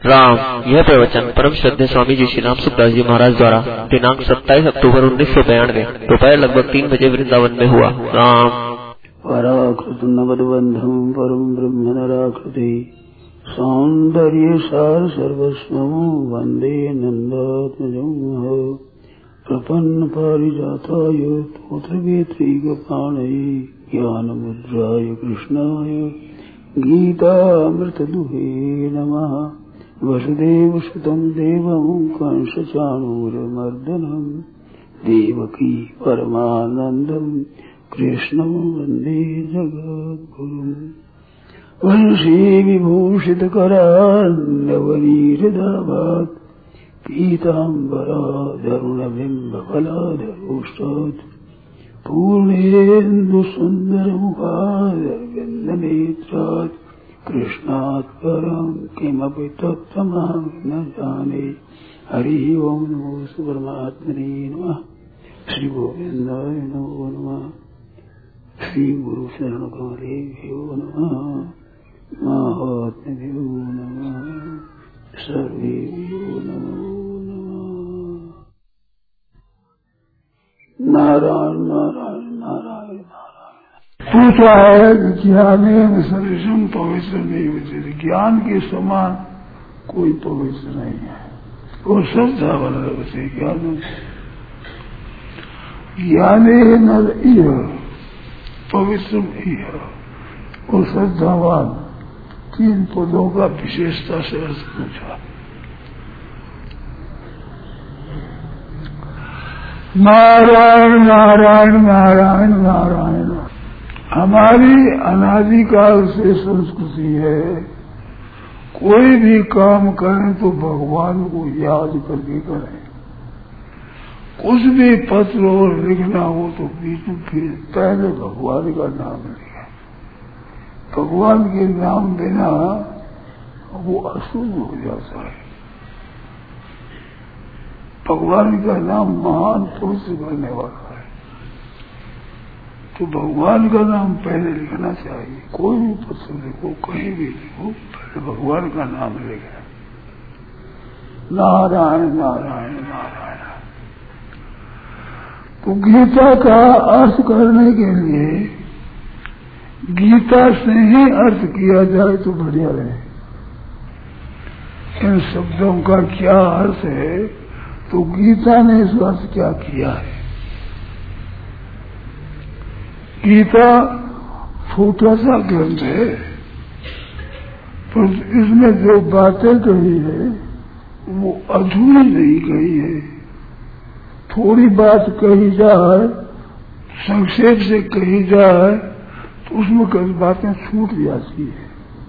राम। यह प्रवचन परम श्रद्धेय स्वामी जी श्री राम सुखदास जी महाराज द्वारा दिनांक 27 अक्टूबर 1992 दोपहर लगभग 3 बजे वृंदावन में हुआ। राम। पराकृत नवद्बंधम परम ब्रह्म नराकृति सौंदर्य सार सर्वस्वं वंदे नंदात्मजं प्रपन्न पारिजाताय तोत्रवेत्रैकपाणये ज्ञानमुद्राय कृष्णाय गीतामृतदुहे नमः। वसुदेवसुतं देवं कंसचाणूरमर्दनं देवकी परमानन्दं कृष्णं वन्दे जगद्गुरुम्। वंशी विभूषितकरान्नवनीहृदाभात् पीताम्बराधरुणबिम्बफलाधरोष्टात् पूर्णेन्दुसुन्दरमुखादरविन्दनेत्रात् कृष्णात् परं किमपि तत्त्वमहं न जाने। हरिः ओं नमो परमात्मने नमः। श्री गोविन्दाय नमो नमः। श्री गुरु शरण कमलेभ्यो नमः। महात्म्यो नमः। सर्वेभ्यो नमो नमः। नारायण नारायण नारायण नारायण। पूछा है ज्ञानेन सदृशं पवित्रमेव जयते। ज्ञान के समान कोई पवित्र नहीं है। वो श्रद्धा वाला बचे ज्ञान। ज्ञानेन इह पवित्रम इह। वो श्रद्धावान 3 पदों का विशेषता से अर्थ पूछा। नारायण नारायण नारायण नारायण। हमारी अनादिकाल से संस्कृति है, कोई भी काम करें तो भगवान को याद करके करें। कुछ भी पत्र और लिखना हो तो बीच में फिर पहले भगवान का नाम लिखें। भगवान के नाम बिना वो अशुद्ध हो जाता है। भगवान का नाम महान पवित्र करने वाला है, तो भगवान का नाम पहले लिखना चाहिए। कोई भी पत्र लिखो, कहीं भी लिखो, पहले भगवान का नाम लिखें। नारायण नारायण नारायण। तो गीता का अर्थ करने के लिए गीता से ही अर्थ किया जाए तो बढ़िया रहे। इन शब्दों का क्या अर्थ है, तो गीता ने इस अर्थ क्या किया है। गीता छोटा सा ग्रंथ है, पर इसमें जो बातें कही है वो अधूरी नहीं कही है। थोड़ी बात कही जाए, संक्षेप से कही जाए तो उसमें कई बातें छूट जाती है।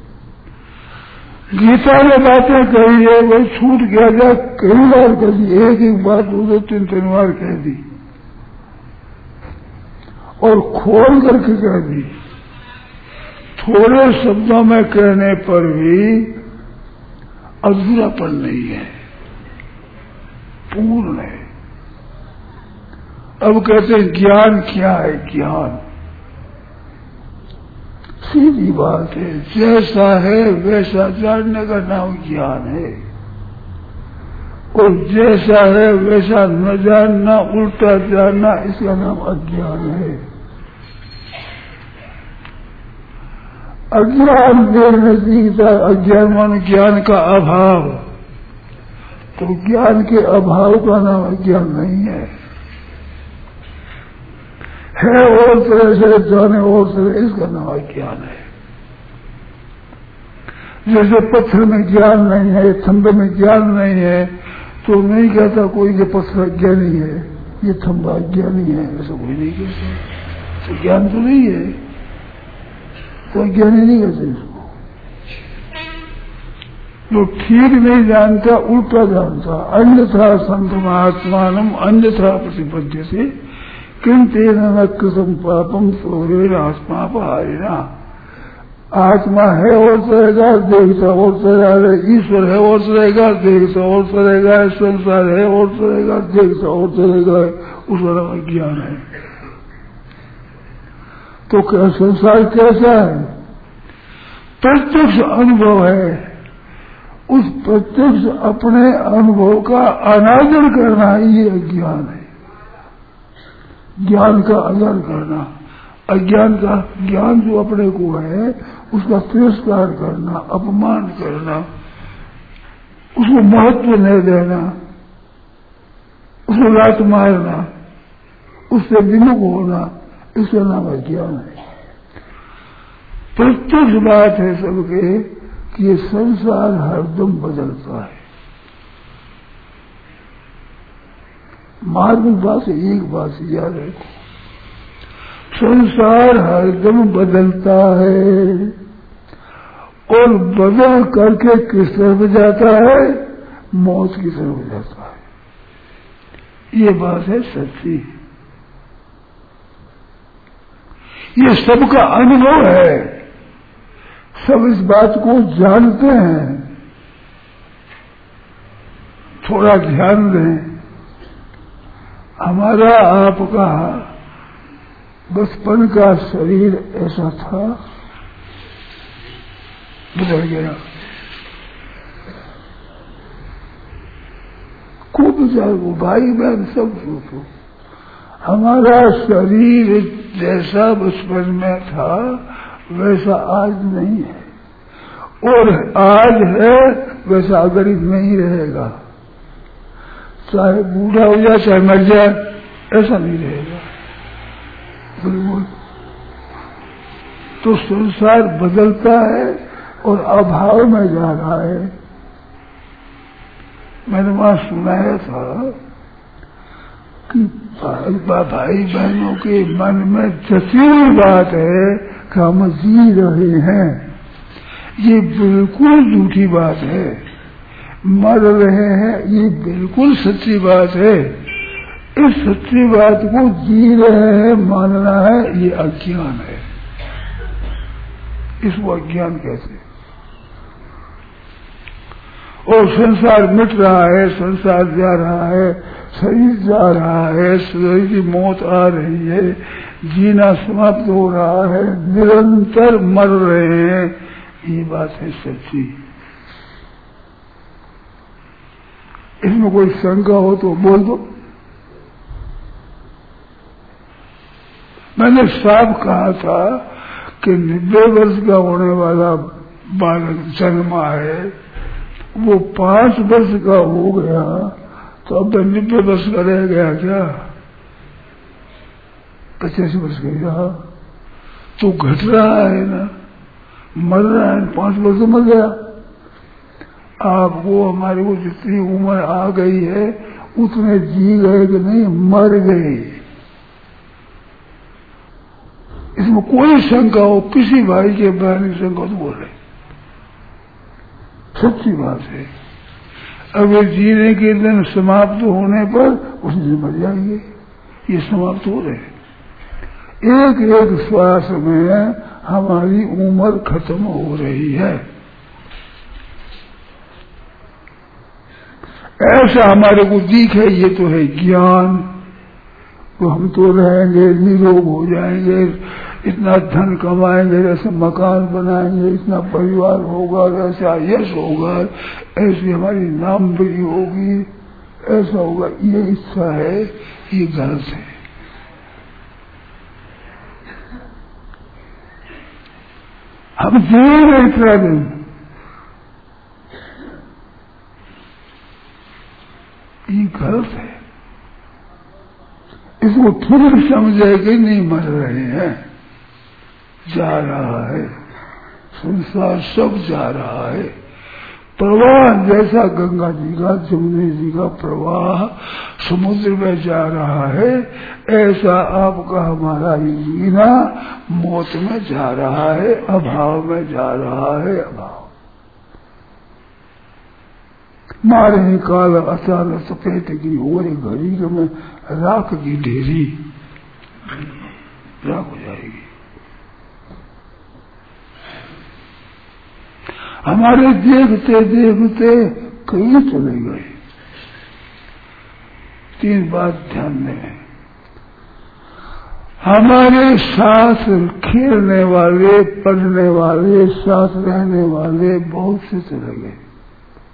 गीता में बातें कही है वही छूट गया जाए, कई बार कह दी, एक बात 2-3 बार कह दी और खोल करके कह दी। थोड़े शब्दों में कहने पर भी अधूरापन नहीं है, पूर्ण है। अब कहते हैं ज्ञान क्या है। ज्ञान सीधी बात है, जैसा है वैसा जानने का नाम ज्ञान है। और जैसा है वैसा न जानना, उल्टा जानना, इसका नाम अज्ञान है। अज्ञान मेरे नजदीक अज्ञान मान ज्ञान का अभाव, तो ज्ञान के अभाव का नाम अज्ञान नहीं है और तरह से जाने और तरह, इसका नाम ज्ञान है। जैसे पत्थर में ज्ञान नहीं है, थंबे में ज्ञान नहीं है, तो नहीं कहता कोई कि पत्थर अज्ञानी है, ये थंबा अज्ञानी है, ऐसा कोई नहीं कहता। तो ज्ञान तो नहीं है, तो अज्ञानी नहीं कहते इसको। जो ठीक नहीं जानता उल्टा जानता। अन्यथा संत महात्मानम अन्यथा प्रतिपद्य से किंतेन न कृतम पापम सोरेण आत्मा पहारेना। आत्मा है और रहेगा, देखता और रहेगा, ईश्वर है और रहेगा, देखता और रहेगा, संसार है और रहेगा, देखता और रहेगा, उसका नाम ज्ञान है। तो क्या संसार कैसा है? प्रत्यक्ष अनुभव है उस प्रत्यक्ष अपने अनुभव का अनादर करना ये अज्ञान है। ज्ञान का आदर करना, अज्ञान का ज्ञान जो अपने को है उसका तिरस्कार करना, अपमान करना, उसको महत्व नहीं देना, उसको लात मारना, उससे विमुख होना, इसका नाम अज्ञान है। प्रत्यक्ष बात है सबके कि ये संसार हरदम बदलता है। मार्मिक बात से एक बात याद रखो, संसार हरदम बदलता है और बदल करके किस तरफ जाता है? मौत की तरफ जाता है। ये बात है सच्ची, ये सबका अनुभव है, सब इस बात को जानते हैं। थोड़ा ध्यान दें, हमारा आपका बचपन का शरीर ऐसा था, बदल गया। खूब विचार को भाई बहन सब सोचो, हमारा शरीर जैसा बचपन में था वैसा आज नहीं है, और आज है वैसा अगर नहीं रहेगा। चाहे बूढ़ा हो जाए चाहे मर जाए, ऐसा नहीं रहेगा बिल्कुल। तो संसार बदलता है और अभाव में जा रहा है। मैंने वहां सुनाया था कि भाई बहनों के मन में जची हुई बात है कि हम जी रहे हैं, ये बिल्कुल झूठी बात है। मर रहे हैं ये बिल्कुल सच्ची बात है। इस सच्ची बात को जी रहे हैं मानना है, ये अज्ञान है। इसको अज्ञान कहते हैं। और संसार मिट रहा है, संसार जा रहा है, शरीर जा रहा है, शरीर की मौत आ रही है, जीना समाप्त हो रहा है, निरंतर मर रहे हैं, ये बात है सच्ची। इसमें कोई शंका हो तो बोल दो। मैंने साफ कहा था कि 90 वर्ष का होने वाला बालक जन्मा है, वो 5 वर्ष का हो गया तो अब 90 वर्ष का रह गया क्या? 85 वर्ष का रहा तो घट रहा है ना, मर रहा है। 5 वर्ष तो मर गया। आपको हमारे को जितनी उम्र आ गई है उतने जी गए कि नहीं, मर गए। इसमें कोई शंका हो, किसी भाई के बहन की शंका तो बोल रहे, सच्ची बात है। अगर जीने के दिन समाप्त होने पर उस दिन मर जाएंगे, ये समाप्त हो रहे। एक एक श्वास में हमारी उम्र खत्म हो रही है। ऐसा हमारे को दिखे, ये तो है ज्ञान। तो हम तो रहेंगे, निरोग हो जाएंगे, इतना धन कमाएंगे, ऐसे मकान बनाएंगे, इतना परिवार होगा, ऐसा यश होगा, ऐसी हमारी नामवरी होगी, ऐसा होगा। ये इच्छा है, ये गलत है। हम जिएंगे इतना दिन, ये गलत है। इसको ठीक समझे कि नहीं मर रहे हैं, जा रहा है संसार, सब जा रहा है। प्रवाह जैसा गंगा जी का, जमुना जी का प्रवाह समुद्र में जा रहा है, ऐसा आपका हमारा जीना मौत में जा रहा है, अभाव में जा रहा है। अभाव मारे ही काल अचानक सफेद की ओर घड़ी में राख की ढेरी राख हो जाएगी। हमारे देखते देखते कहीं चले गए। 3 बात ध्यान दें, हमारे साथ खेलने वाले, पढ़ने वाले, साथ रहने वाले बहुत से चले गए।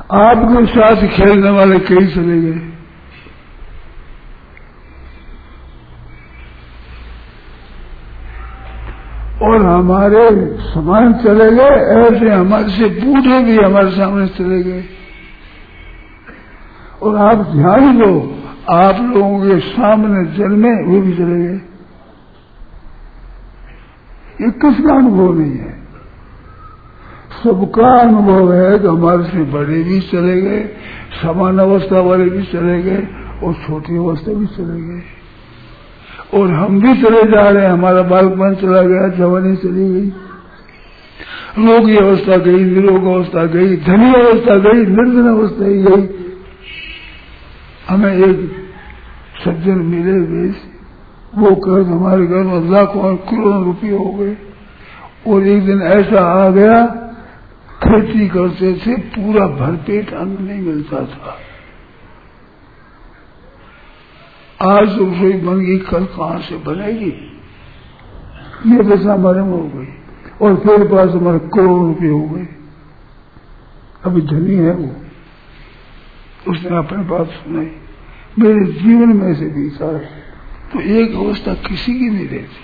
आपके साथ खेलने वाले कई चले गए, और हमारे समान चले गए, ऐसे हमारे से बूढ़े भी हमारे सामने चले गए। और आप ध्यान दो, आप लोगों के सामने जन्मे वो भी चले गए। ये किसका अनुभव नहीं है? सबका अनुभव है कि हमारे से बड़े भी चले गए, समान अवस्था वाले भी चले गए, और छोटी अवस्था भी चले गए, और हम भी चले जा रहे हैं। हमारा बालपन चला गया, जवानी चली गई, रोगी अवस्था गई, निरोग अवस्था गई, धनी अवस्था गई, निर्धन अवस्था ही गई। हमें एक सज्जन मिले हुए, वो कर्ज हमारे घर में लाखों और करोड़ों रुपये हो गए, और एक दिन ऐसा आ गया, खेती करते थे, पूरा भरपेट अन्न नहीं मिलता था। आज रसोई बन गई, कल कहां से बनेगी? ये दशा हमारे में हो गई, और फिर पास हमारे करोड़ों रुपये हो गए। अभी धनी है वो, उसने अपने बात सुनाई, मेरे जीवन में से बीता है। तो एक अवस्था किसी की नहीं रहती।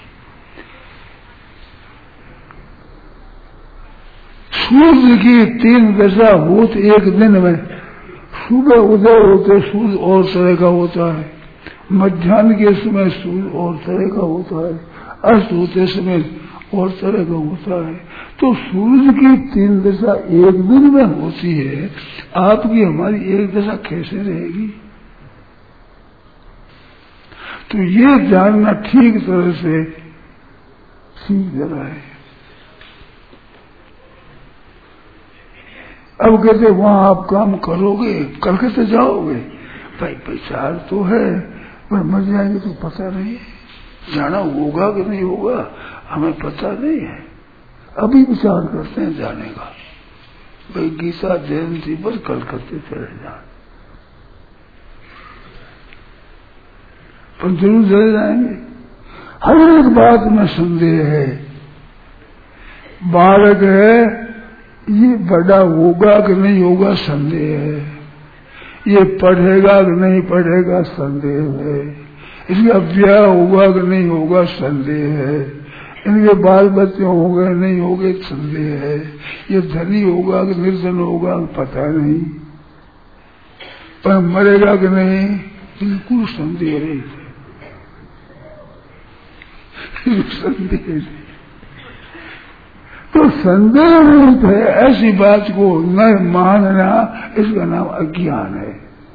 सूर्य की 3 दशा होती एक दिन में। सुबह उदय होते सूर्य और तरह का होता है, मध्याह्न के समय सूर्य और तरह का होता है, अस्त होते समय और तरह का होता है। तो सूर्य की 3 दशा एक दिन में होती है, आपकी हमारी एक दशा कैसे रहेगी? तो ये जानना ठीक तरह से सीख रहा है। अब कहते वहां आप काम करोगे, करके तो जाओगे, भाई विचार तो है, पर मर जाएंगे तो पता नहीं, जाना होगा कि नहीं होगा हमें पता नहीं है। अभी विचार करते हैं जाने का, भाई गीता जयंती पर कल करते चले जाए, पर जरूर चले जाएंगे। हर एक बात में संदेह है। बालक है, ये बड़ा होगा कि नहीं होगा संदेह है, ये पढ़ेगा कि नहीं पढ़ेगा संदेह है, इसका ब्याह होगा कि नहीं होगा संदेह है, इनके बाल बच्चे होंगे नहीं होंगे संदेह है, ये धनी होगा कि निर्धन होगा पता नहीं, पर मरेगा कि नहीं बिल्कुल संदेह नहीं, संदेह नहीं। तो संदेह रहित है, ऐसी बात को न मानना, इसका नाम अज्ञान है।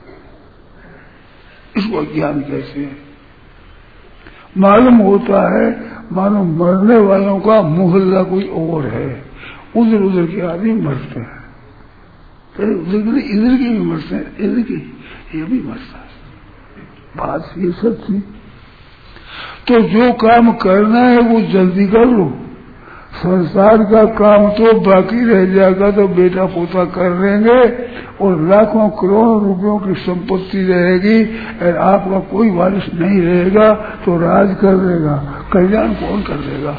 इसको अज्ञान कैसे है? मालूम होता है मानो मरने वालों का मोहल्ला कोई और है, उधर उधर के आदमी मरते हैं, इधर के भी मरते हैं, इधर के ये भी मरता है। बात ये सच्ची। तो जो काम करना है वो जल्दी कर लो, संसार का काम तो बाकी रह जाएगा, तो बेटा पोता कर लेंगे, और लाखों करोड़ों रुपयों की संपत्ति रहेगी, और आपका कोई वारिस नहीं रहेगा, तो राज कर देगा, कल्याण कौन कर देगा?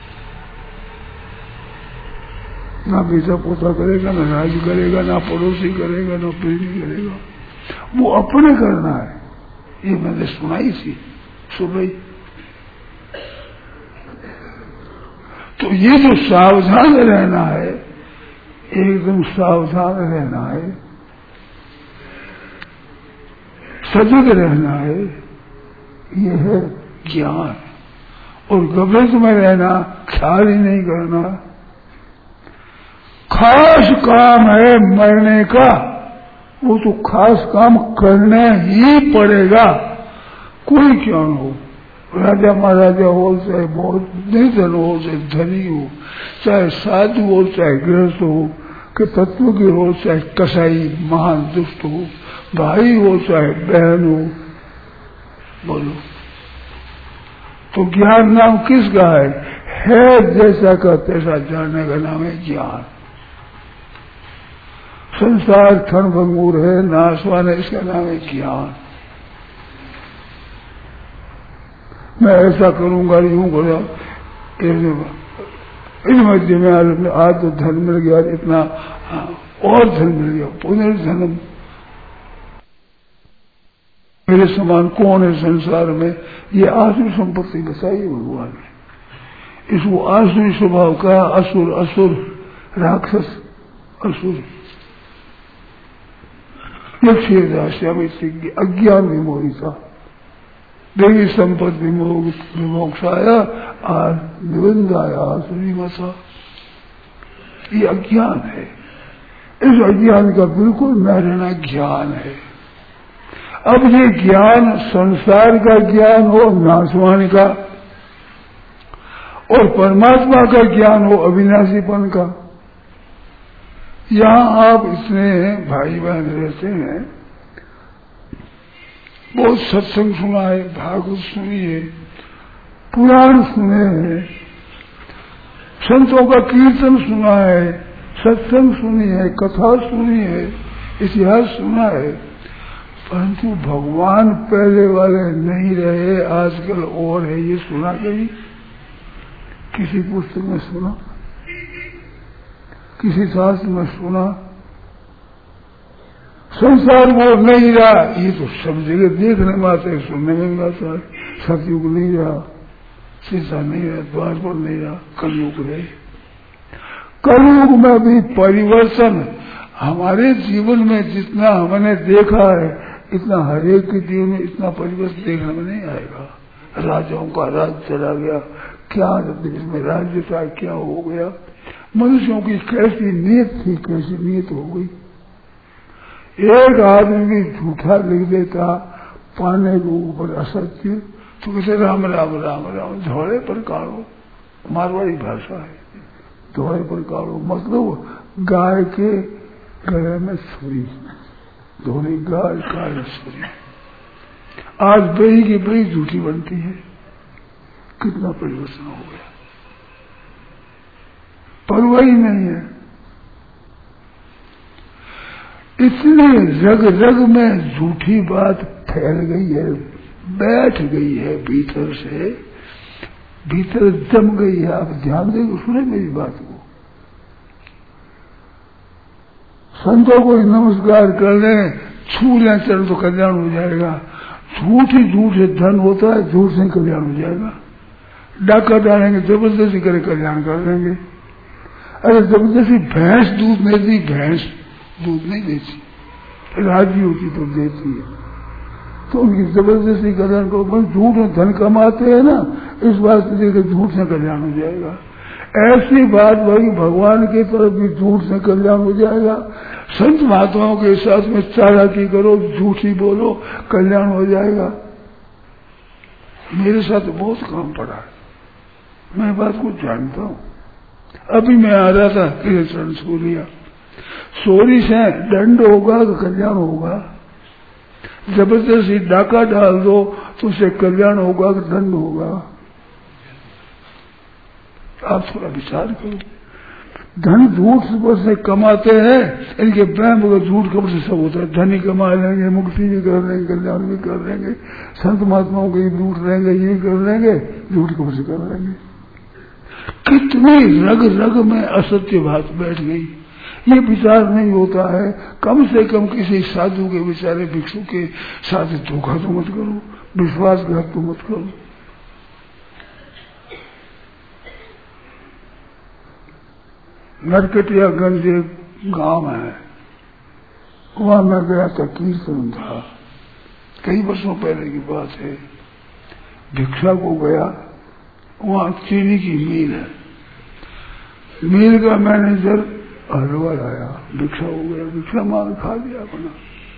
ना बेटा पोता करेगा, ना राज करेगा, ना पड़ोसी करेगा, ना पीढ़ी करेगा, वो अपने करना है। ये मैंने सुनाई थी सुबह। तो ये जो सावधान रहना है, एकदम सावधान रहना है, सजग रहना है, ये है ज्ञान। और गभीर में रहना, ख्याल ही नहीं करना। खास काम है मरने का, वो तो खास काम करना ही पड़ेगा, कोई क्यों न हो, राजा महाराजा हो, चाहे बहुत निर्धन हो, चाहे धनी हो, चाहे साधु हो, चाहे गृहस्थ हो, कि तत्व की हो, चाहे कसाई महान दुष्ट हो, भाई हो चाहे बहन हो, बोलो। तो ज्ञान नाम किसका है जैसा का तैसा जानने का नाम है ज्ञान। संसार क्षणभंगुर है, नाशवान है, इसका नाम है ज्ञान। मैं ऐसा करूंगा, यूं करूंगा, इस मध्य में आज तो धन मिल गया, इतना और धन मिल गया, पुनर्जन्म। मेरे समान कौन है संसार में? ये आसुर संपत्ति बताई भगवान ने। इसको आसुरी स्वभाव का, असुर, असुर राक्षस, असुर यक्षेदास्यामिति अज्ञान विमोहिता, देवी संपद विमोक्षाया और निबंधाया आसुरी मसा। ये अज्ञान है। इस अज्ञान का बिल्कुल न रहना ज्ञान है। अब ये ज्ञान संसार का ज्ञान हो, नाशवान का, और परमात्मा का ज्ञान हो, अविनाशीपन का। यहां आप इतने भाई बहन रहते हैं, बहुत सत्संग सुना है, भागवत सुनी है, पुराण सुने हैं, संतों का कीर्तन सुना है, सत्संग सुनी है, कथा सुनी है, इतिहास सुना है, परंतु भगवान पहले वाले नहीं रहे, आजकल और है। ये सुना कहीं? किसी पुस्तक में सुना? किसी शास्त्र में सुना? संसार वो नहीं रहा, ये तो सब जगह देखने में आता है, सुनने में आता है। सतयुग नहीं रहा, सीता नहीं रहा, द्वारपाल नहीं रहा, कलयुग रहे। कलयुग में भी परिवर्तन हमारे जीवन में जितना हमने देखा है, इतना हरेक के जीवन में इतना परिवर्तन देखने में नहीं आएगा। राजाओं का राज चला गया, क्या देश में राज्य था, क्या हो गया, मनुष्यों की कैसी नीयत थी, कैसी नीयत हो गई। एक आदमी भी झूठा लिख देता पाने के ऊपर असत्य, तो कहते राम राम राम राम, धोड़े पर काढ़ो, मारवाड़ी भाषा है, धोड़े पर काढ़ो मतलब गाय के गले में छुरी, धोनी गाय काली छुरी। आज बही की बही झूठी बनती है। कितना परिवर्तन हो गया, परवाह ही नहीं है। इतने रग रग में झूठी बात फैल गई है, बैठ गई है, भीतर से भीतर जम गई है। आप ध्यान दें, सुने मेरी बात को। संतों को नमस्कार कर लें, छू लें चल तो कल्याण हो जाएगा। झूठ ही झूठ से धन होता है, झूठ से कल्याण हो जाएगा। डाका डालेंगे, जबरदस्ती करे कल्याण कर देंगे। अरे जबरदस्ती भैंस दूध नहीं दी, भैंस दूध नहीं देती, राजी होती तो देती है, तो उनकी जबरदस्ती कल्याण करो। बस झूठ में धन कमाते हैं ना, इस बात से देखकर झूठ से कल्याण हो जाएगा। ऐसी बात भाई भगवान की तरफ भी झूठ से कल्याण हो जाएगा। संत महात्माओं के साथ में चालाकी करो, झूठी बोलो, कल्याण हो जाएगा। मेरे साथ बहुत काम पड़ा है, मैं बात को जानता हूँ। अभी मैं आ रहा था, किरण सूर्या सोरी से दंड होगा तो कल्याण होगा, जबरदस्ती डाका डाल दो तो उसे कल्याण होगा कि दंड होगा। आप थोड़ा विचार करो। धन झूठ से कमाते हैं, इनके बैम वगैरह झूठ खबर से सब होता है। धन ही कमा लेंगे, मुक्ति भी कर लेंगे, कल्याण भी कर लेंगे, संत महात्माओं को लूट लेंगे, ये कर लेंगे, झूठ खबर से कर लेंगे। कितनी रग रग में असत्य बात बैठ गई, ये विचार नहीं होता है। कम से कम किसी साधु के बेचारे भिक्षु के साथ धोखा तो मत करो, विश्वासघात तो मत करो। नरकटियागंज एक गांव है, वहां मैं गया था, कीर्तन था, कई वर्षों पहले की बात है। भिक्षा को गया, वहां चीनी की मील है, मील का मैनेजर हलवा लाया, भिक्षा हो गया, भिक्षा मांग खा लिया अपना।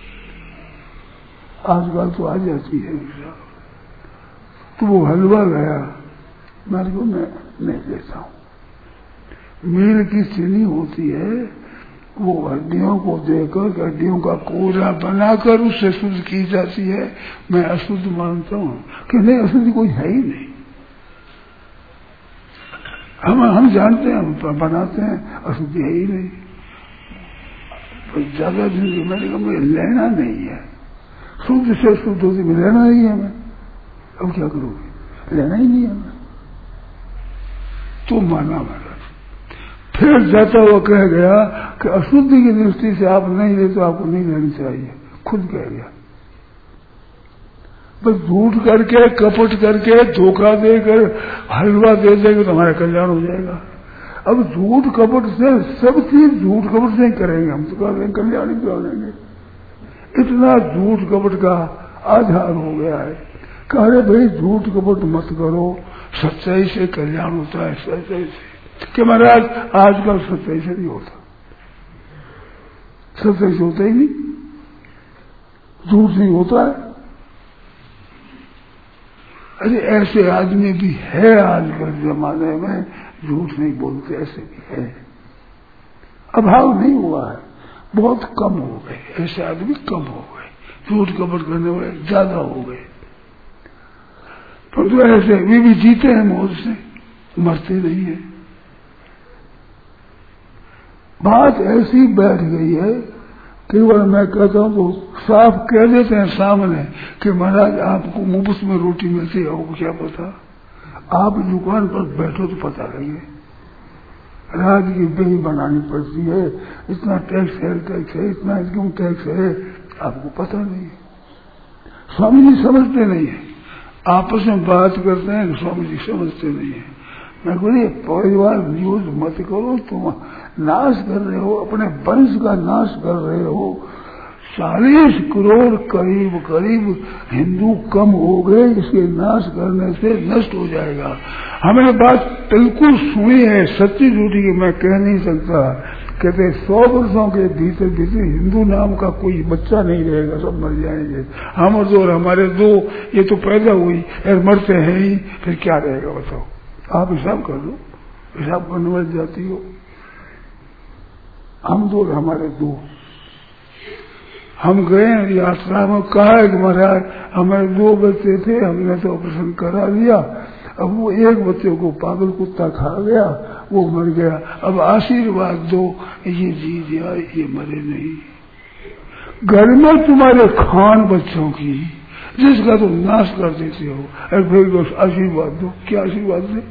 आजकल तो आ जाती है भिक्षा, तो वो हलवा गया, मेरे को मैं नहीं लेता हूं। मील की चीनी होती है, वो हड्डियों को देकर हड्डियों का कोरा बनाकर उससे शुद्ध की जाती है। मैं अशुद्ध मानता हूं कि नहीं, अशुद्ध कोई है ही नहीं। हम जानते हैं, हम बनाते हैं, अशुद्धि है ही नहीं। ज्यादा दिन मैंने कहा मुझे लेना नहीं है, शुद्ध से शुद्ध होती में लेना नहीं है। मैं अब क्या करोगे, लेना ही नहीं है मैं। तो माना मेरा फिर जाता हुआ कह गया कि अशुद्धि की दृष्टि से आप नहीं ले तो आपको नहीं लेनी चाहिए, खुद कह गया। बस झूठ करके, कपट करके, धोखा देकर, हलवा दे देंगे तो हमारा कल्याण हो जाएगा। अब झूठ कपट से सब चीज झूठ कपट से ही करेंगे, हम तो कह रहे हैं कल्याण ही कर लेंगे। इतना झूठ कपट का आधार हो गया है। कह रहे भाई झूठ कपट मत करो, सच्चाई से कल्याण होता है, सच्चाई से। कि महाराज आजकल सच्चाई से नहीं होता, सच्चाई से होता ही नहीं, झूठ नहीं होता है। अरे ऐसे आदमी भी है आजकल जमाने में, झूठ नहीं बोलते, ऐसे भी है। अभाव नहीं हुआ है, बहुत कम हो गए ऐसे आदमी, कम हो गए। झूठ कपट करने वाले ज्यादा हो गए। परंतु ऐसे वे भी जीते हैं मौज से, मरते नहीं है। बात ऐसी बैठ गई है केवल मैं कहता हूं तो साफ कह देते हैं सामने कि महाराज आपको मुफ्त में रोटी मिलती है, आपको क्या पता, आप दुकान पर बैठो तो पता लगे। राज की दही बनानी पड़ती है, इतना टैक्स है, इतना इनकम टैक्स है, आपको पता नहीं है। स्वामी जी समझते नहीं है, आपस में बात करते हैं, स्वामी जी समझते नहीं है। मैं बोलिए परिवार न्यूज मत करो, तुम नाश कर रहे हो, अपने वंश का नाश कर रहे हो। 40 करोड़ करीब करीब हिंदू कम हो गए, इसके नाश करने से नष्ट हो जाएगा। हमने बात बिल्कुल सुनी है, सच्ची झूठी की मैं कह नहीं सकता। कहते 100 वर्षों के भीतर भीतर हिंदू नाम का कोई बच्चा नहीं रहेगा, सब मर जाएंगे। हम दो और हमारे दो, ये तो पैदा हुई और मरते हैं ही, फिर क्या रहेगा बताओ। आप हिसाब कर लो, हिसाब करने वाली जाती हो। हम दो और हमारे दो, हम गए यात्रा में, कहा कि महाराज हमारे 2 बच्चे थे, हमने तो ऑपरेशन करा लिया, अब वो एक बच्चे को पागल कुत्ता खा गया, वो मर गया, अब आशीर्वाद दो, ये जी गया, ये मरे नहीं। घर में तुम्हारे खान बच्चों की, जिसका तुम नाश कर देते हो, और फिर आशीर्वाद दो, क्या आशीर्वाद दे।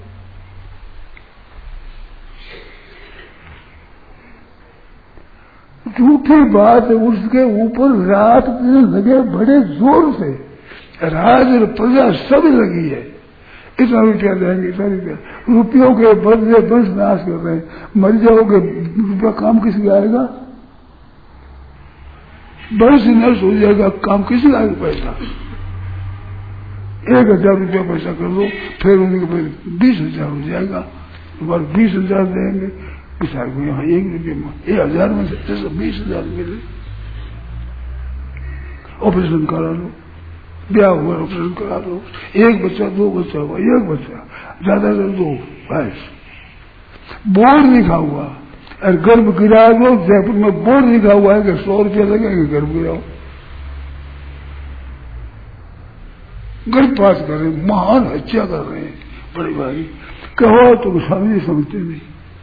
झूठी बात उसके ऊपर रात दिन लगे बड़े जोर से, राज और प्रजा सब लगी है। इतना रुपया देंगे, इतना रुपयों के बदले बस नाश कर रहे हैं। मर जाओगे, रुपया काम किसी का आएगा, बस नष्ट हो जाएगा, काम किसी का आएगा पैसा। 1000 रुपया पैसा कर दो, फिर उनके 20,000 हो जाएगा, तुम्हारे 20,000 देंगे, किसान को यहाँ 1 रुपये में 1000 में से 20,000 मिले। ऑपरेशन करा लो, ब्याह हुआ ऑपरेशन करा लो, 1 बच्चा 2 बच्चा हुआ, 1 बच्चा ज्यादा से 2 बस, बोर्ड लिखा हुआ, और गर्भ गिरा दो। जयपुर में बोर्ड लिखा हुआ है कि 100 रुपया लगेगा गर्भ गिराओ। गर्भपात कर रहे, महान हत्या कर रहे हैं, बड़ी भारी। कहो तो स्वामी जी समझते नहीं,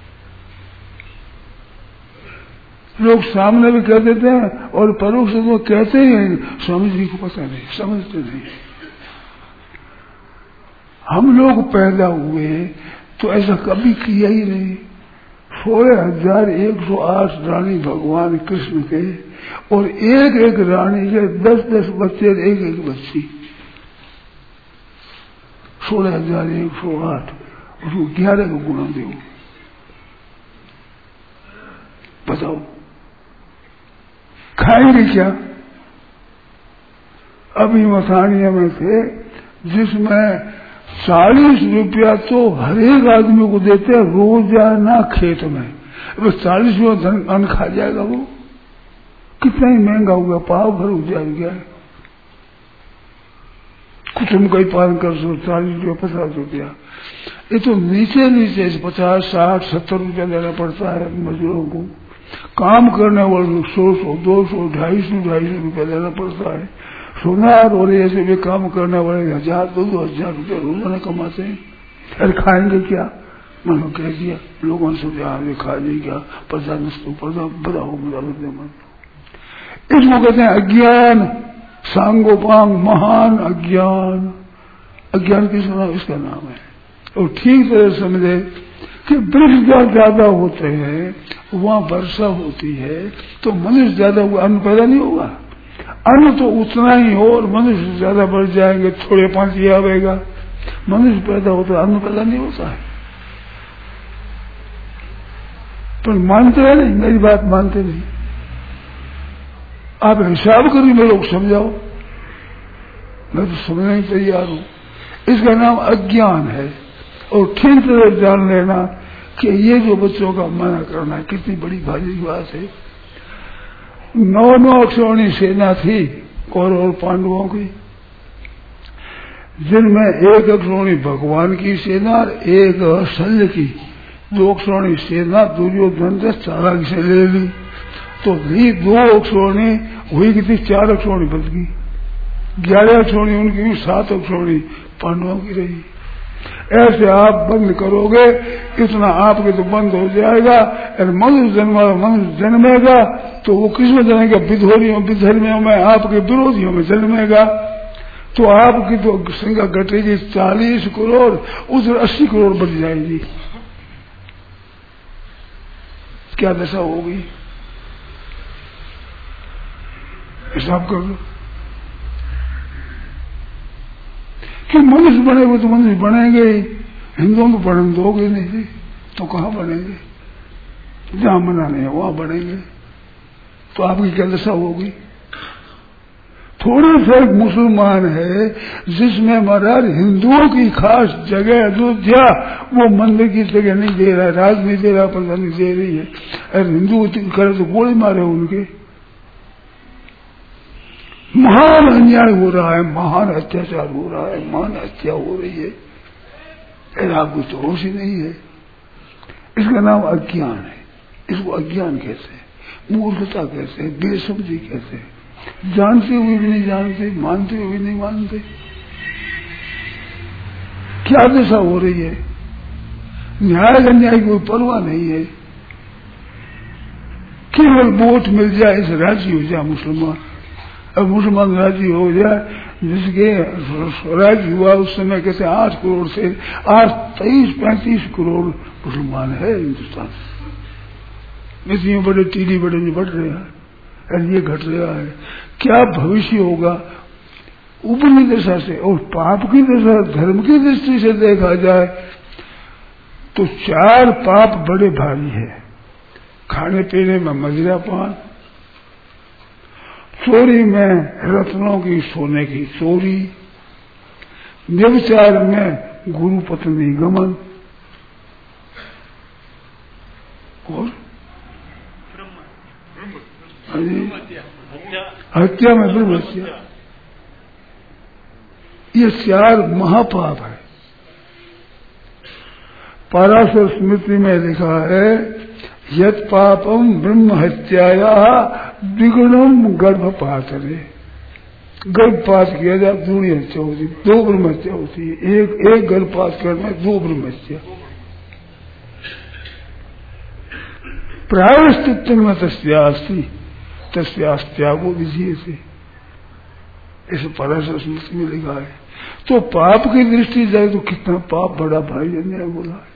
लोग सामने भी कह देते हैं और परोक्ष से वो कहते ही हैं, स्वामी जी को पता नहीं, समझते नहीं। हम लोग पैदा हुए तो ऐसा कभी किया ही नहीं। 16,108 रानी भगवान कृष्ण के, और एक एक रानी के 10-10 बच्चे, एक एक बच्ची, 16,108, उसको 11 को गुणा दो, बताओ खाएंगे क्या। अभी मथानिया में थे जिसमें 40 रुपया तो हर एक आदमी को देते हैं रोजाना खेत में। अब 40 रुपया अन्न खा जाएगा वो, कितना ही महंगा हुआ, पाव भर हो जाएगा। कुटुंब का ही पालन कर सो 40 रुपया 50 रुपया, ये तो नीचे नीचे 50, 60, 70 रुपया देना पड़ता है मजदूरों को। काम करने वालों 100, 200, 250 रुपया देना पड़ता है। सोनार और ऐसे भी काम करने वाले 1000, 2,000 रुपया रोजाना कमाते हैं। अरे खाएंगे क्या, मैंने कह दिया, लोगों से आगे खा नहीं क्या, पता बताओ इसको कहते हैं अज्ञान, सांगोपांग, महान अज्ञान। अज्ञान किसका नाम, इसका नाम है। और ठीक तरह समझे कि वृक्ष ज्यादा होते हैं, वहाँ वर्षा होती है, तो मनुष्य ज्यादा हुआ, अन्न पैदा नहीं होगा। अन्न तो उतना ही हो और मनुष्य ज्यादा बढ़ जाएंगे, थोड़े पांच ही आवेगा। मनुष्य पैदा होता है, अन्न पैदा नहीं होता है। पर मानते हैं नहीं, मेरी बात मानते नहीं। आप हिसाब करिए, मेरे लोग समझाओ, मैं तो समझने ही तैयार हूं। इसका नाम अज्ञान है। और ठीक तरह जान लेना कि ये जो बच्चों का मना करना है कितनी बड़ी भारी बात है। 9 अक्षौणी सेना थी कौरव और पांडवों की, जिनमें 1 अक्षौणी भगवान की सेना और 1 शल्य की। 2 अक्षौणी सेना दुर्योधन से चालाकी से ले ली, तो 2 अक्षौणी हुई कि 4 अक्षौणी बच गई। 11 अक्षौणी उनकी, 7 अक्षौणी पांडवों की रही। ऐसे आप बंद करोगे, इतना आपके तो बंद हो जाएगा। और मनुष्य जन्मेगा तो वो किसमें जन्मेगा? विधोरियों विधर्मियों में, आपके विरोधियों में जन्मेगा। तो आपकी तो संख्या घटेगी 40 करोड़, उधर 80 करोड़ बढ़ जाएगी। क्या दशा होगी? हिसाब कर लो कि मनुष्य बने हुए तो मनुष्य बनेंगे ही। हिंदुओं को बढ़ने दोगे नहीं तो कहाँ बनेंगे? जहां मना नहीं है वहां बनेंगे। तो आपकी क्या दशा होगी? थोड़े से मुसलमान है जिसमें महाराज हिंदुओं की खास जगह अयोध्या, वो मंदिर की जगह नहीं दे रहा है, राज नहीं दे रहा, प्रधान नहीं दे रही है। अरे हिंदू करे तो गोली मारे उनके। महान अन्याय हो रहा है, महान अत्याचार हो रहा है, महान हत्या हो रही है। अरे आपको तो होश ही नहीं है। इसका नाम अज्ञान है। इसको अज्ञान कहते हैं, मूर्खता कहते हैं, बेसमझी कहते हैं। जानते हुए भी नहीं जानते, मानते हुए भी नहीं मानते। क्या दशा हो रही है? न्याय अन्याय की कोई परवाह नहीं है। केवल वोट मिल जाए इसे राजी हो जाए मुसलमान। अब मुसलमान राजी हो जाए, जिसके स्वराज हुआ उस समय कहते 8 करोड़ से आज 23-35 करोड़ मुसलमान है हिंदुस्तान। इतने बड़े टीडी बड़े नहीं बढ़ रहे हैं और ये घट रहा है। क्या भविष्य होगा? ऊपरी दशा से और पाप की दशा, धर्म की दृष्टि से देखा जाए तो 4 पाप बड़े भारी है। खाने पीने में मदिरापान, चोरी में रत्नों की सोने की चोरी, व्यभिचार में गुरु पत्नी गमन और हत्या में ब्रह्महत्या। ये 4 महापाप है। पराशर स्मृति में लिखा है, यत पापम ब्रह्म हत्याया द्विगुणम गर्भपातरे। गर्भपात किया जाए 2 हत्या होती, 2 ब्रह्म हत्या होती है। एक गर्भपात करने में 2 ब्रह्म हत्या। प्रायश्चित्त में तस्यास्त्यागो विजय से, इसे पराशर स्मृति में लिखा है। तो पाप की दृष्टि जाए तो कितना पाप बड़ा भारी अन्याय बोला है।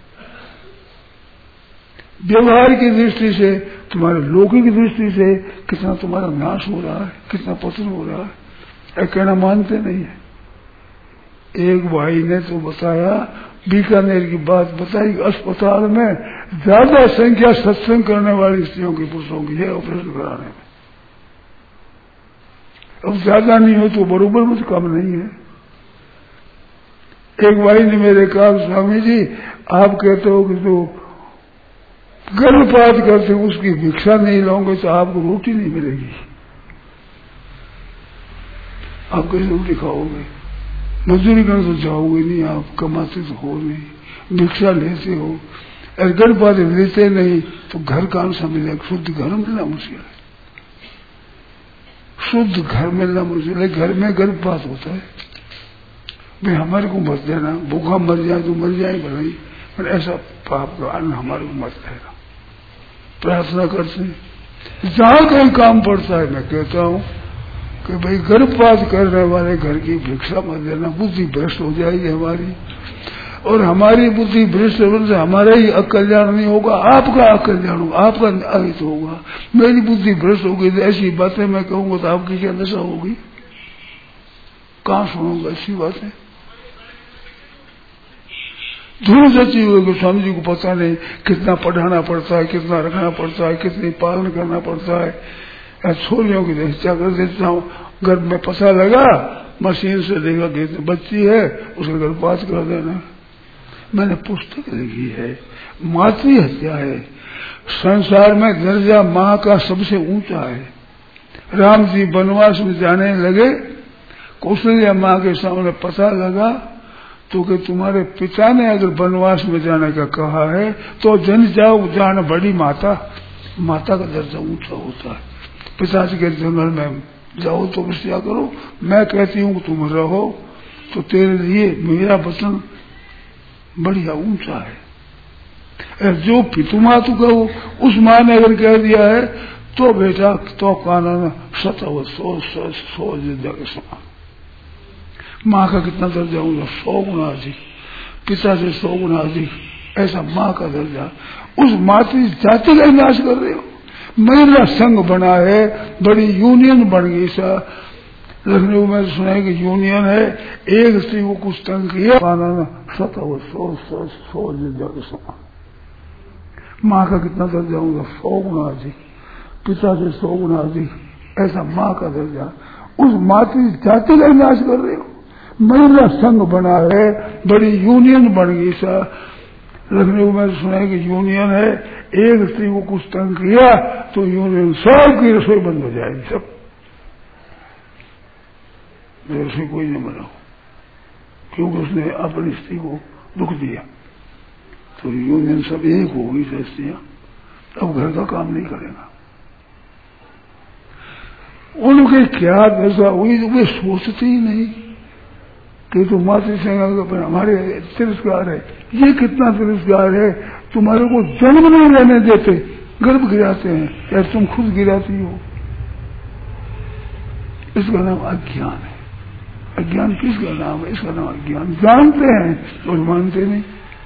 व्यवहार की दृष्टि से, तुम्हारे लौकिक दृष्टि से कितना तुम्हारा नाश हो रहा है, कितना पतन हो रहा है। कहना मानते नहीं है। एक भाई ने तो बताया, बीकानेर की बात बताई, अस्पताल में ज्यादा संख्या सत्संग करने वाली स्त्रियों की पुरुषों की है ऑपरेशन कराने में। अब ज्यादा नहीं हो तो बरोबर मुझे कम नहीं है। एक भाई ने मेरे कहा, स्वामी जी आप कहते हो कि तो गर्भपात करते उसकी भिक्षा नहीं लाओगे तो आपको रोटी नहीं मिलेगी। आप कैसे रोटी खाओगे? मजदूरी करने तो जाओगे नहीं, आप कमाते तो हो नहीं, भिक्षा लेते हो। अगर गर्भपात लेते नहीं तो घर कहां से मिलेगा? शुद्ध घर मिलना मुश्किल है। शुद्ध घर मिलना मुश्किल है। घर में गर्भपात होता है। भाई हमारे को मत देना, भूखा मर जाए तो मर जाए भाई, पर ऐसा पाप का अन्न हमारे को मत देना। प्रार्थना करते हैं। जहां कहीं काम पड़ता है मैं कहता हूं कि भाई गर्भपात करने वाले घर की भिक्षा मत देना, बुद्धि भ्रष्ट हो जाएगी हमारी। और हमारी बुद्धि भ्रष्ट होने से हमारा ही अकल्याण नहीं होगा, आपका अकल्याण होगा, आपका अहित होगा। मेरी बुद्धि भ्रष्ट होगी तो ऐसी बातें मैं कहूंगा तो आपकी क्या दशा होगी? कहां सुनूंगा ऐसी बातें? धूल सची हुई स्वामी जी को पता नहीं कितना पढ़ाना पड़ता है, कितना रखना पड़ता है, कितनी पालन करना पड़ता है। छोरियों की हत्या कर देता हूँ, गर्भ में पता लगा, मशीन से देखा कि बच्ची है, उसका गर्भपात कर देना। मैंने पुस्तक लिखी है, मातृ हत्या है। संसार में दर्जा माँ का सबसे ऊंचा है। राम जी वनवास में जाने लगे, कौशल्या माँ के सामने पता लगा तो कि तुम्हारे पिता ने अगर वनवास में जाने का कहा है तो जन जाओ, जान बड़ी माता। माता का दर्जा ऊंचा होता है। पिताजी के जंगल में जाओ तो क्या करो, मैं कहती हूँ तुम रहो, तो तेरे लिए मेरा वचन बढ़िया ऊंचा है। जो पितुमा तू कहो, उस माँ ने अगर कह दिया है तो बेटा तो कानून 100 के समान। माँ का कितना दर्जा होगा? 100 गुना अधिक, पिता से 100 गुना अधिक, ऐसा माँ का दर्जा। उस मातृ जाति का नाश कर रहे हो। महिला संघ बना है, बड़ी यूनियन बन गई। सा लखनऊ में सुना है कि यूनियन है, एक स्त्री को कुछ तंग किया, 100 के समान। माँ का कितना दर्जा होगा? 100 गुना अधिक, पिता से 100 गुना अधिक, ऐसा माँ का दर्जा। उस मातृ जाति का नाश कर रहे हो। महिला संघ बना है, बड़ी यूनियन बन गई। सा लखनऊ में सुना है कि यूनियन है, एक स्त्री को कुछ तंग किया तो यूनियन सब की रसोई बंद हो जाएगी। सब रसोई कोई नहीं बनाओ, क्योंकि उसने अपनी स्त्री को दुख दिया। तो यूनियन सब एक होगी स्त्रियां, अब घर का काम नहीं करेगा। उनके क्या दशा हुई तो वे सोचते ही नहीं कि तुम मातृ संघ पर हमारे तिरस्कार है। ये कितना तिरस्कार है, तुम्हारे को जन्म नहीं लेने देते, गर्भ गिराते हैं, या तुम खुद गिराती हो। इसका नाम अज्ञान है। अज्ञान किसका नाम है? इसका नाम अज्ञान। जानते हैं और मानते नहीं।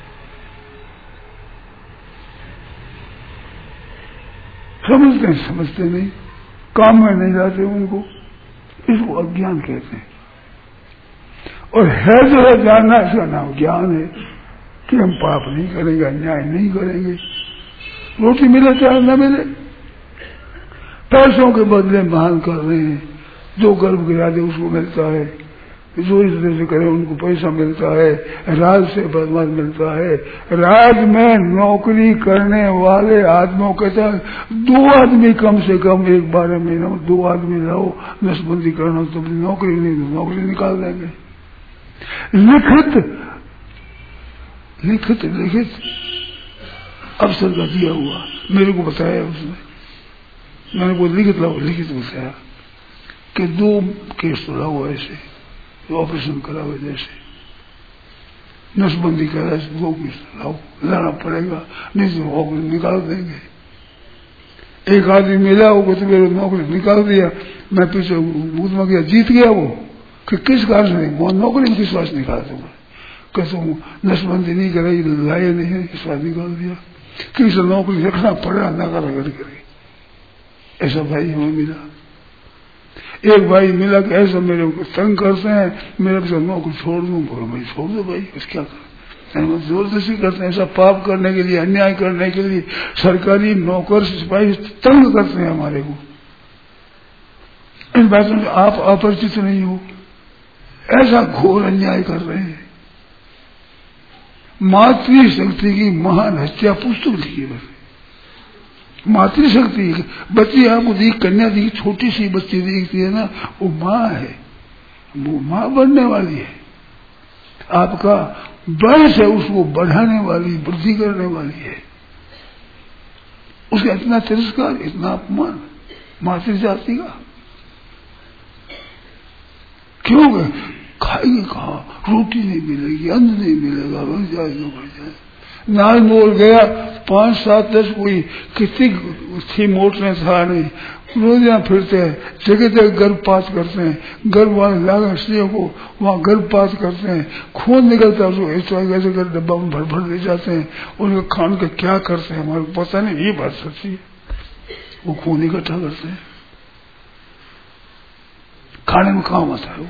समझते हैं, समझते नहीं, काम में नहीं लाते उनको। इसको अज्ञान कहते हैं। और है जो है जानना, इसका नाम ज्ञान है कि हम पाप नहीं करेंगे, अन्याय नहीं करेंगे। रोटी मिले चाहे न मिले, पैसों के बदले महान कर रहे हैं। जो गर्भ गिरा दे उसको मिलता है, जो इस तरह से करे उनको पैसा मिलता है, राज से बदमाश मिलता है। राज में नौकरी करने वाले आदमियों के साथ 2 आदमी कम से कम एक 12 महीने में 2 आदमी रहो, नसबंदी करना तो नौकरी नहीं, तो नौकरी निकाल देंगे। लिखित अफसर का दिया हुआ, मेरे को बताया उसने, मैंने को लिखित बताया कि 2 केस लाओ ऐसे, ऑपरेशन करावे जैसे, नसबंदी करा, 2 केस लाओ, लाना पड़ेगा, नहीं तो नौकरी निकाल देंगे। एक आदमी मिला होगा तो मेरे नौकरी निकाल दिया, मैं पीछे मुकदमा किया, जीत गया वो कि किस कारण से नहीं, नौकरी में विश्वास निकाल दूंगा। कैसे नसबंदी नहीं कराई, लाए नहीं है, विश्वास निकाल दिया। किसी नौकरी रखना पड़ा, नकार करे। ऐसा भाई हमें मिला। एक भाई मिला कि ऐसा मेरे को तंग करते हैं, मेरे से नौकरी छोड़ दूं। बोलो भाई छोड़ दो भाई, बस क्या करें, जोरदस्ती करते हैं। ऐसा पाप करने के लिए, अन्याय करने के लिए सरकारी नौकर सिपाही तंग करते हैं हमारे को। इन बातों से आप अपरिचित नहीं हो, ऐसा घोर अन्याय कर रहे हैं। मातृशक्ति की महान हत्या पुस्तक लिखी है। मातृशक्ति, बच्ची आपको दिख, कन्या दिख, छोटी सी बच्ची दिखती है ना, वो माँ है, वो माँ बनने वाली है। आपका वयस है, उसको बढ़ाने वाली, वृद्धि करने वाली है। उसका इतना तिरस्कार, इतना अपमान मातृ जाति का क्यों? खाएगी कहाँ, रोटी नहीं मिलेगी, अन्न नहीं मिलेगा, बढ़ जाए। नाल मोल गया 5, 7, 10 कोई कितनी थी मोटरें था नहीं, रोज यहाँ फिरते हैं, जगह जगह गर्भपात करते हैं, गर्भ वाले लागा स्त्रियों को वहाँ गर्भपात करते हैं, खून निकलता है उसको इस तरह ऐसे कर डब्बा में भर भर ले जाते हैं, उनका खान का क्या करते हैं हमारे को पता नहीं। ये बात सच्ची है, वो खून इकट्ठा करते हैं, खाने में काम आता है वो।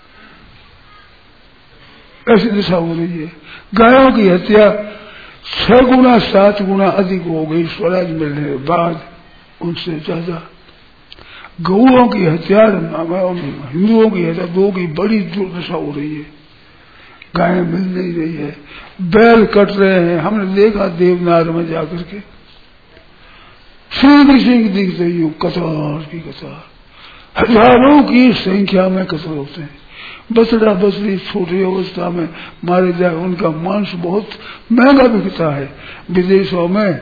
ऐसी दिशा हो रही है। गायों की हत्या 6 गुना 7 गुना अधिक हो गई स्वराज मिलने के बाद, उनसे ज्यादा। गौओं की हत्या, हिंदुओं की हत्या, 2 की बड़ी दुर्दशा हो रही है। गायें मिल नहीं रही है, बैल कट रहे हैं। हमने देखा देवनार में जाकर के सिंह दिखते ही कतार की कतार, हजारों की संख्या में कत्ल होते हैं। बछड़ा बछड़ी छोटी अवस्था में मारे जाए, उनका मांस बहुत महंगा बिकता है। विदेशों में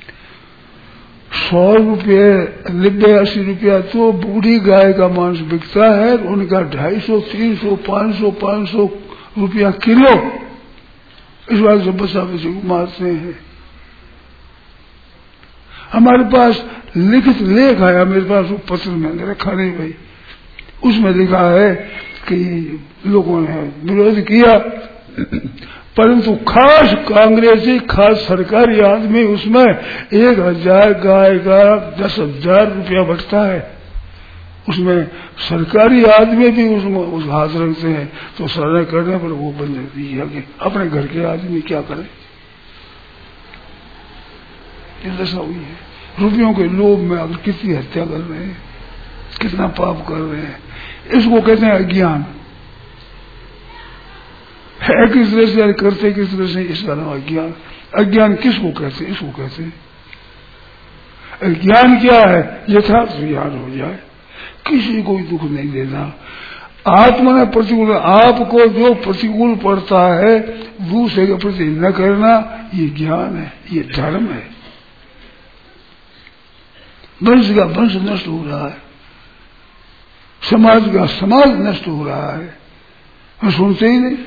100 रुपये 90-80 रुपया तो बूढ़ी गाय का मांस बिकता है, उनका 250, 300, 500 रुपया किलो। इस बात से बच्चा बच्चे को मारते हैं। हमारे पास लिखित लेख आया, मेरे पास वो पत्र मैंने रखा नहीं भाई, उसमें लिखा है कि लोगों ने विरोध किया, परंतु खास कांग्रेसी खास सरकारी आदमी उसमें 1000 गाय का 10,000 रुपया बचता है। उसमें सरकारी आदमी भी उसमें उस हाथ रखते हैं, तो सरकार करने पर वो बंद दी है कि अपने घर के आदमी क्या करें। ये दशा हुई है। रुपयों के लोभ में अगर कितनी हत्या कर रहे हैं, कितना पाप कर रहे हैं, इसको कहते हैं अज्ञान। है किस तरह से, करते किस तरह से, इसका नाम अज्ञान। अज्ञान किसको कहते हैं? इसको कहते हैं। अज्ञान क्या है? यथार्थ ज्ञान हो जाए, किसी को दुख नहीं देना। आत्मा ने प्रतिकूल, आपको जो प्रतिकूल पड़ता है दूसरे के प्रति न करना, ये ज्ञान है, ये धर्म है। वंश का वंश नष्ट हो रहा है, समाज का समाज नष्ट हो रहा है, हम सुनते ही नहीं।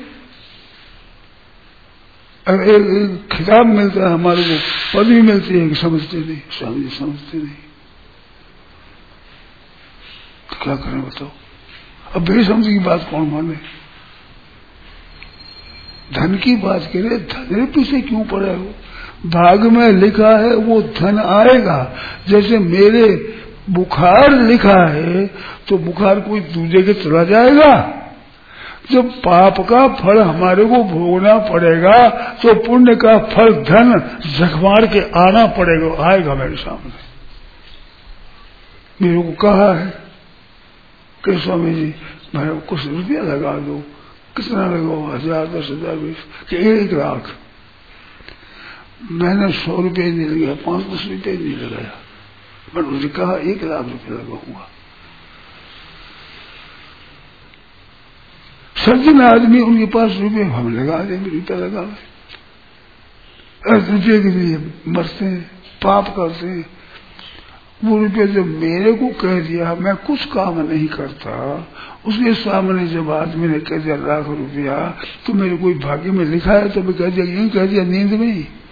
एक खिताब मिलता है हमारे को, पदवी मिलती है कि समझते नहीं, स्वामी जी समझते नहीं, तो क्या करें बताओ। अब बेसमझी की बात कौन माने? धन की बात करे, धन पीछे क्यों पड़े हो? भाग में लिखा है वो धन आएगा। जैसे मेरे बुखार लिखा है तो बुखार कोई दूसरे के चला जाएगा? जब पाप का फल हमारे को भोगना पड़ेगा तो पुण्य का फल धन झकमार के आना पड़ेगा, आएगा मेरे सामने। मेरे को कहा है कि स्वामी जी मैं कुछ रुपया लगा दो। कितना लगाओ? 1000, 10,000, 20 कि 1 लाख। मैंने 100 रुपये नहीं लगाया, 5-10 रुपये नहीं लगाया, पर मुझे कहा 1 लाख रुपये लगाऊंगा। सज्जन आदमी, उनके पास रुपये, हम लगा देंगे, रुपया लगा रुपये के लिए मरते हैं, पाप करते हैं। वो रुपये जब मेरे को कह दिया, मैं कुछ काम नहीं करता, उसके सामने जब आदमी ने कह दिया 1 लाख रुपया, तो मेरे कोई भाग्य में लिखा है तो मैं कह दिया, यूं कह दिया नींद में ही।